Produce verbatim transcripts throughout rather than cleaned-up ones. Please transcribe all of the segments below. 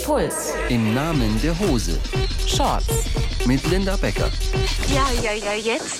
Puls. Im Namen der Hose. Shorts. Mit Linda Becker. Ja, ja, ja, jetzt.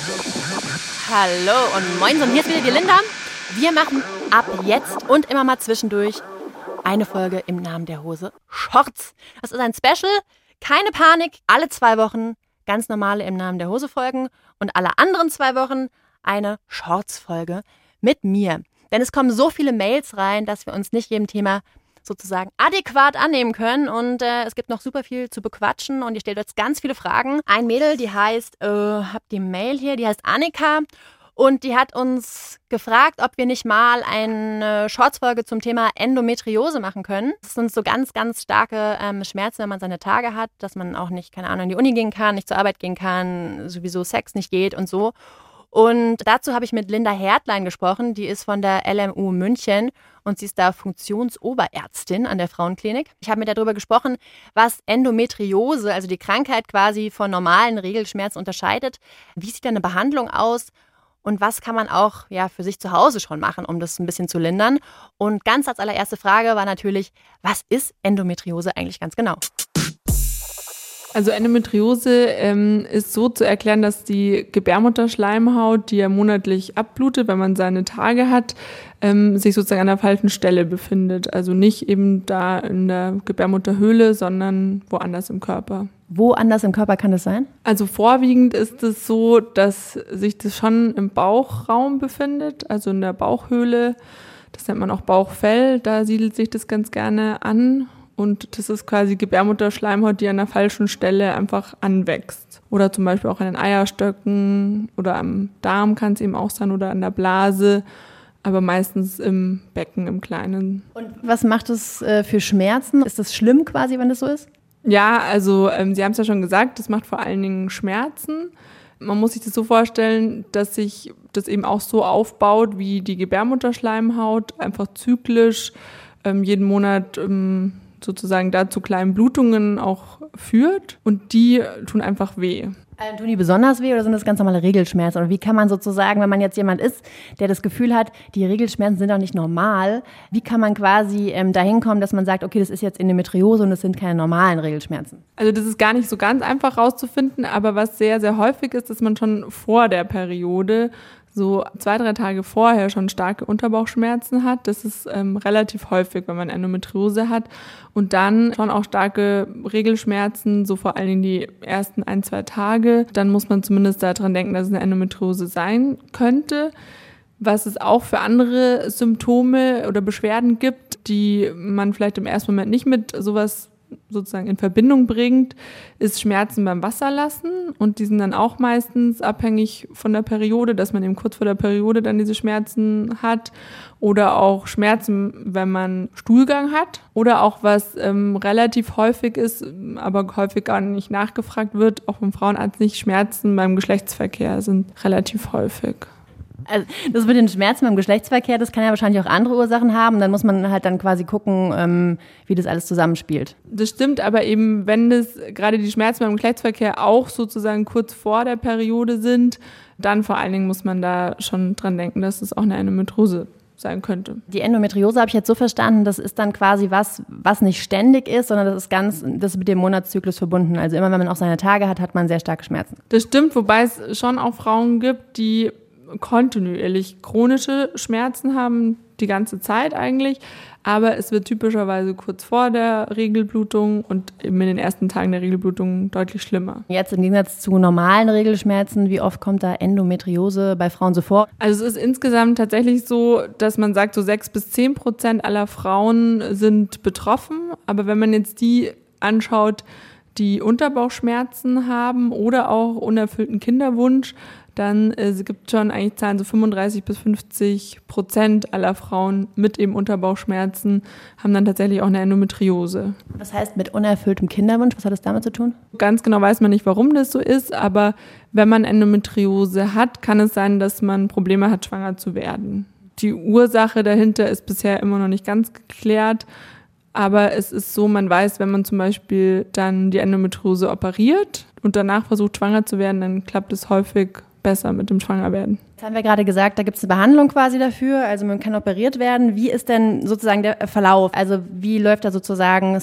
Hallo und moin, und hier ist wieder die Linda. Wir machen ab jetzt und immer mal zwischendurch eine Folge im Namen der Hose Shorts. Das ist ein Special, keine Panik, alle zwei Wochen ganz normale im Namen der Hose Folgen und alle anderen zwei Wochen eine Shorts-Folge mit mir. Denn es kommen so viele Mails rein, dass wir uns nicht jedem Thema sozusagen adäquat annehmen können und äh, es gibt noch super viel zu bequatschen und ihr stellt jetzt ganz viele Fragen. Ein Mädel, die heißt, äh, habt die Mail hier, die heißt Annika und die hat uns gefragt, ob wir nicht mal eine Shorts-Folge zum Thema Endometriose machen können. Das sind so ganz, ganz starke ähm, Schmerzen, wenn man seine Tage hat, dass man auch nicht, keine Ahnung, in die Uni gehen kann, nicht zur Arbeit gehen kann, sowieso Sex nicht geht und so. Und dazu habe ich mit Linda Hertlein gesprochen, die ist von der L M U München und sie ist da Funktionsoberärztin an der Frauenklinik. Ich habe mit ihr darüber gesprochen, was Endometriose, also die Krankheit quasi von normalen Regelschmerzen unterscheidet. Wie sieht eine Behandlung aus und was kann man auch ja, für sich zu Hause schon machen, um das ein bisschen zu lindern? Und ganz als allererste Frage war natürlich, was ist Endometriose eigentlich ganz genau? Also Endometriose ähm, ist so zu erklären, dass die Gebärmutterschleimhaut, die ja monatlich abblutet, wenn man seine Tage hat, ähm, sich sozusagen an der falschen Stelle befindet. Also nicht eben da in der Gebärmutterhöhle, sondern woanders im Körper. Woanders im Körper kann das sein? Also vorwiegend ist es so, dass sich das schon im Bauchraum befindet, also in der Bauchhöhle. Das nennt man auch Bauchfell, da siedelt sich das ganz gerne an. Und das ist quasi Gebärmutterschleimhaut, die an der falschen Stelle einfach anwächst. Oder zum Beispiel auch an den Eierstöcken oder am Darm kann es eben auch sein oder an der Blase, aber meistens im Becken, im Kleinen. Und was macht es äh, für Schmerzen? Ist das schlimm quasi, wenn das so ist? Ja, also ähm, Sie haben es ja schon gesagt, das macht vor allen Dingen Schmerzen. Man muss sich das so vorstellen, dass sich das eben auch so aufbaut wie die Gebärmutterschleimhaut, einfach zyklisch ähm, jeden Monat ähm, sozusagen da zu kleinen Blutungen auch führt und die tun einfach weh. Also tun die besonders weh oder sind das ganz normale Regelschmerzen? Oder wie kann man sozusagen, wenn man jetzt jemand ist, der das Gefühl hat, die Regelschmerzen sind doch nicht normal, wie kann man quasi ähm, dahin kommen, dass man sagt, okay, das ist jetzt Endometriose und das sind keine normalen Regelschmerzen? Also das ist gar nicht so ganz einfach rauszufinden, aber was sehr, sehr häufig ist, dass man schon vor der Periode so zwei, drei Tage vorher schon starke Unterbauchschmerzen hat. Das ist ähm, relativ häufig, wenn man Endometriose hat. Und dann schon auch starke Regelschmerzen, so vor allen Dingen die ersten ein, zwei Tage. Dann muss man zumindest daran denken, dass es eine Endometriose sein könnte. Was es auch für andere Symptome oder Beschwerden gibt, die man vielleicht im ersten Moment nicht mit sowas sozusagen in Verbindung bringt, ist Schmerzen beim Wasserlassen und die sind dann auch meistens abhängig von der Periode, dass man eben kurz vor der Periode dann diese Schmerzen hat oder auch Schmerzen, wenn man Stuhlgang hat oder auch was ähm, relativ häufig ist, aber häufig gar nicht nachgefragt wird, auch vom Frauenarzt nicht, Schmerzen beim Geschlechtsverkehr sind relativ häufig. Also das mit den Schmerzen beim Geschlechtsverkehr, das kann ja wahrscheinlich auch andere Ursachen haben. Dann muss man halt dann quasi gucken, ähm, wie das alles zusammenspielt. Das stimmt, aber eben, wenn das gerade die Schmerzen beim Geschlechtsverkehr auch sozusagen kurz vor der Periode sind, dann vor allen Dingen muss man da schon dran denken, dass es auch eine Endometriose sein könnte. Die Endometriose habe ich jetzt so verstanden, das ist dann quasi was, was nicht ständig ist, sondern das ist ganz, das ist mit dem Monatszyklus verbunden. Also immer, wenn man auch seine Tage hat, hat man sehr starke Schmerzen. Das stimmt, wobei es schon auch Frauen gibt, die kontinuierlich chronische Schmerzen haben, die ganze Zeit eigentlich, aber es wird typischerweise kurz vor der Regelblutung und eben in den ersten Tagen der Regelblutung deutlich schlimmer. Jetzt im Gegensatz zu normalen Regelschmerzen, wie oft kommt da Endometriose bei Frauen so vor? Also es ist insgesamt tatsächlich so, dass man sagt, so sechs bis zehn Prozent aller Frauen sind betroffen, aber wenn man jetzt die anschaut, die Unterbauchschmerzen haben oder auch unerfüllten Kinderwunsch, dann äh, es gibt schon eigentlich Zahlen, so fünfunddreißig bis fünfzig Prozent aller Frauen mit eben Unterbauchschmerzen haben dann tatsächlich auch eine Endometriose. Was heißt mit unerfülltem Kinderwunsch? Was hat das damit zu tun? Ganz genau weiß man nicht, warum das so ist, aber wenn man Endometriose hat, kann es sein, dass man Probleme hat, schwanger zu werden. Die Ursache dahinter ist bisher immer noch nicht ganz geklärt, aber es ist so, man weiß, wenn man zum Beispiel dann die Endometriose operiert und danach versucht, schwanger zu werden, dann klappt es häufig besser mit dem Schwangerwerden. Jetzt haben wir gerade gesagt, da gibt es eine Behandlung quasi dafür, also man kann operiert werden. Wie ist denn sozusagen der Verlauf? Also wie läuft da sozusagen Step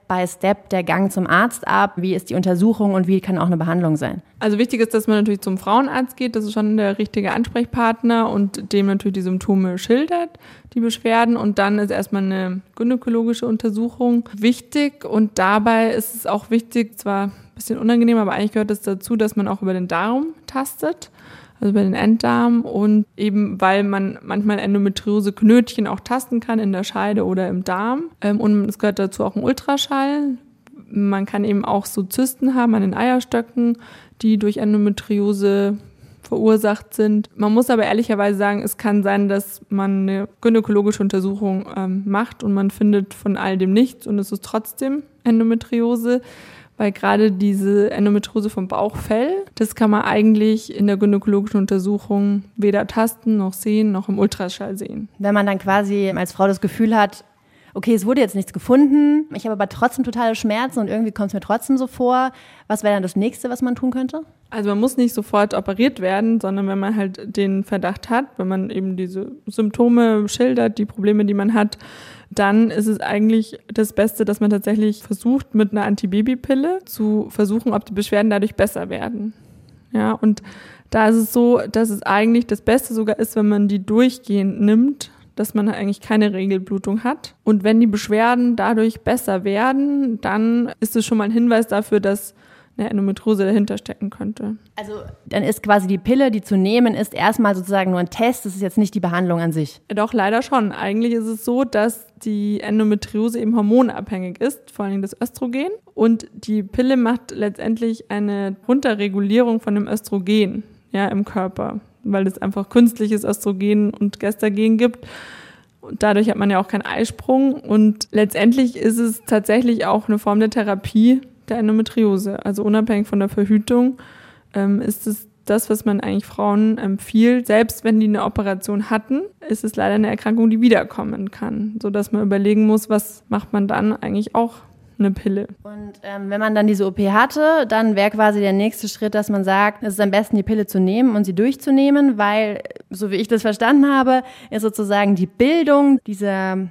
by Step der Gang zum Arzt ab? Wie ist die Untersuchung und wie kann auch eine Behandlung sein? Also wichtig ist, dass man natürlich zum Frauenarzt geht. Das ist schon der richtige Ansprechpartner und dem natürlich die Symptome schildert, die Beschwerden. Und dann ist erstmal eine gynäkologische Untersuchung wichtig. Und dabei ist es auch wichtig, zwar ein bisschen unangenehm, aber eigentlich gehört es dazu, dass man auch über den Darm tastet. Also über den Enddarm und eben, weil man manchmal Endometriose-Knötchen auch tasten kann in der Scheide oder im Darm. Und es gehört dazu auch ein Ultraschall. Man kann eben auch so Zysten haben an den Eierstöcken, die durch Endometriose verursacht sind. Man muss aber ehrlicherweise sagen, es kann sein, dass man eine gynäkologische Untersuchung ähm, macht und man findet von all dem nichts und es ist trotzdem Endometriose. Weil gerade diese Endometriose vom Bauchfell, das kann man eigentlich in der gynäkologischen Untersuchung weder tasten noch sehen, noch im Ultraschall sehen. Wenn man dann quasi als Frau das Gefühl hat, okay, es wurde jetzt nichts gefunden, ich habe aber trotzdem totale Schmerzen und irgendwie kommt es mir trotzdem so vor, was wäre dann das Nächste, was man tun könnte? Also man muss nicht sofort operiert werden, sondern wenn man halt den Verdacht hat, wenn man eben diese Symptome schildert, die Probleme, die man hat, dann ist es eigentlich das Beste, dass man tatsächlich versucht, mit einer Antibabypille zu versuchen, ob die Beschwerden dadurch besser werden. Ja, und da ist es so, dass es eigentlich das Beste sogar ist, wenn man die durchgehend nimmt, dass man eigentlich keine Regelblutung hat. Und wenn die Beschwerden dadurch besser werden, dann ist es schon mal ein Hinweis dafür, dass eine Endometriose dahinter stecken könnte. Also dann ist quasi die Pille, die zu nehmen ist, erstmal sozusagen nur ein Test, das ist jetzt nicht die Behandlung an sich. Doch, leider schon. Eigentlich ist es so, dass die Endometriose eben hormonabhängig ist, vor allem das Östrogen. Und die Pille macht letztendlich eine Runterregulierung von dem Östrogen, ja, im Körper, weil es einfach künstliches Östrogen und Gestagen gibt. Und dadurch hat man ja auch keinen Eisprung. Und letztendlich ist es tatsächlich auch eine Form der Therapie der Endometriose. Also unabhängig von der Verhütung ähm, ist es das, was man eigentlich Frauen empfiehlt. Selbst wenn die eine Operation hatten, ist es leider eine Erkrankung, die wiederkommen kann. Sodass man überlegen muss, was macht man dann eigentlich auch eine Pille. Und ähm, wenn man dann diese O P hatte, dann wäre quasi der nächste Schritt, dass man sagt, es ist am besten, die Pille zu nehmen und sie durchzunehmen, weil, so wie ich das verstanden habe, ist sozusagen die Bildung dieser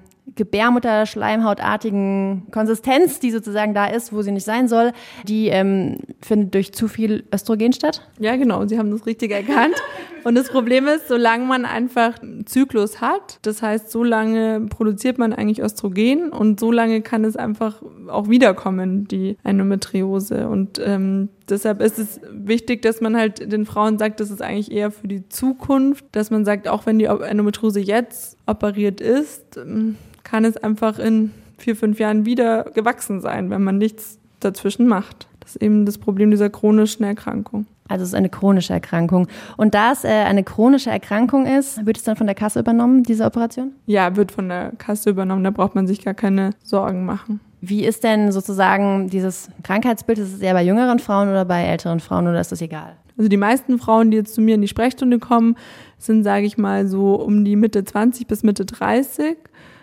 Gebärmutter-schleimhautartigen Konsistenz, die sozusagen da ist, wo sie nicht sein soll, die ähm, findet durch zu viel Östrogen statt? Ja, genau, Sie haben das richtig erkannt. Und das Problem ist, solange man einfach einen Zyklus hat, das heißt, so lange produziert man eigentlich Östrogen und so lange kann es einfach auch wiederkommen, die Endometriose. Und ähm, deshalb ist es wichtig, dass man halt den Frauen sagt, das ist eigentlich eher für die Zukunft, dass man sagt, auch wenn die Endometriose jetzt operiert ist, kann es einfach in vier, fünf Jahren wieder gewachsen sein, wenn man nichts dazwischen macht. Das ist eben das Problem dieser chronischen Erkrankung. Also es ist eine chronische Erkrankung. Und da es äh, eine chronische Erkrankung ist, wird es dann von der Kasse übernommen, diese Operation? Ja, wird von der Kasse übernommen. Da braucht man sich gar keine Sorgen machen. Wie ist denn sozusagen dieses Krankheitsbild? Ist es eher bei jüngeren Frauen oder bei älteren Frauen oder ist das egal? Also die meisten Frauen, die jetzt zu mir in die Sprechstunde kommen, sind, sage ich mal, so um die Mitte zwanzig bis Mitte dreißig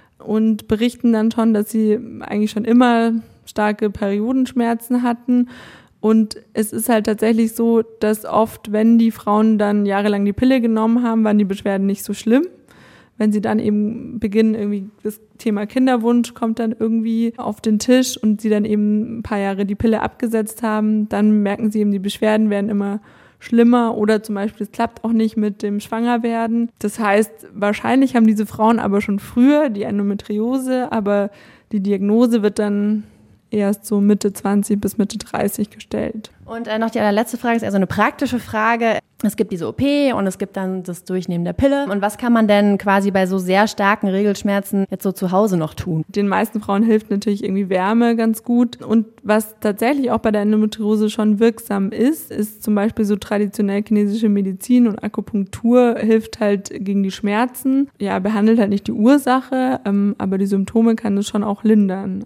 und berichten dann schon, dass sie eigentlich schon immer starke Periodenschmerzen hatten. Und es ist halt tatsächlich so, dass oft, wenn die Frauen dann jahrelang die Pille genommen haben, waren die Beschwerden nicht so schlimm. Wenn sie dann eben beginnen, irgendwie das Thema Kinderwunsch kommt dann irgendwie auf den Tisch und sie dann eben ein paar Jahre die Pille abgesetzt haben, dann merken sie eben, die Beschwerden werden immer schlimmer oder zum Beispiel es klappt auch nicht mit dem Schwangerwerden. Das heißt, wahrscheinlich haben diese Frauen aber schon früher die Endometriose, aber die Diagnose wird dann erst so Mitte zwanzig bis Mitte dreißig gestellt. Und äh, noch die allerletzte Frage ist also eine praktische Frage. Es gibt diese O P und es gibt dann das Durchnehmen der Pille. Und was kann man denn quasi bei so sehr starken Regelschmerzen jetzt so zu Hause noch tun? Den meisten Frauen hilft natürlich irgendwie Wärme ganz gut. Und was tatsächlich auch bei der Endometriose schon wirksam ist, ist zum Beispiel so traditionell chinesische Medizin und Akupunktur hilft halt gegen die Schmerzen. Ja, behandelt halt nicht die Ursache, ähm, aber die Symptome kann es schon auch lindern.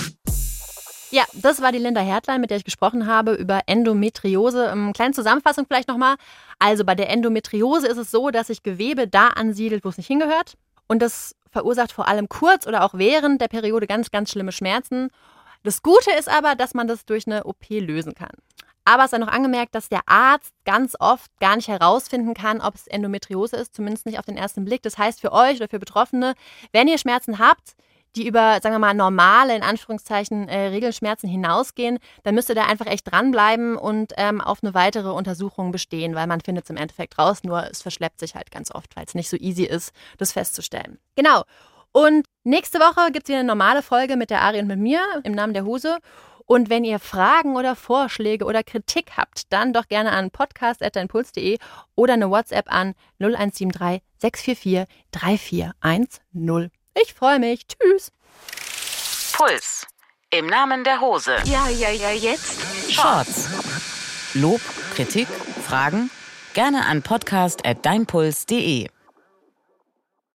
Ja, das war die Linda Hertlein, mit der ich gesprochen habe über Endometriose. Eine kleine Zusammenfassung vielleicht nochmal. Also bei der Endometriose ist es so, dass sich Gewebe da ansiedelt, wo es nicht hingehört. Und das verursacht vor allem kurz oder auch während der Periode ganz, ganz schlimme Schmerzen. Das Gute ist aber, dass man das durch eine O P lösen kann. Aber es sei noch angemerkt, dass der Arzt ganz oft gar nicht herausfinden kann, ob es Endometriose ist, zumindest nicht auf den ersten Blick. Das heißt für euch oder für Betroffene, wenn ihr Schmerzen habt, die über, sagen wir mal, normale, in Anführungszeichen, äh, Regelschmerzen hinausgehen, dann müsst ihr da einfach echt dranbleiben und ähm, auf eine weitere Untersuchung bestehen, weil man findet es im Endeffekt raus, nur es verschleppt sich halt ganz oft, weil es nicht so easy ist, das festzustellen. Genau. Und nächste Woche gibt es wieder eine normale Folge mit der Ari und mit mir im Namen der Hose. Und wenn ihr Fragen oder Vorschläge oder Kritik habt, dann doch gerne an podcast at deinpuls punkt de oder eine WhatsApp an null eins sieben drei sechs vier vier drei vier eins null. Ich freue mich. Tschüss. Puls. Im Namen der Hose. Ja, ja, ja, jetzt. Shorts. Lob, Kritik, Fragen? Gerne an podcast at deinpuls punkt de.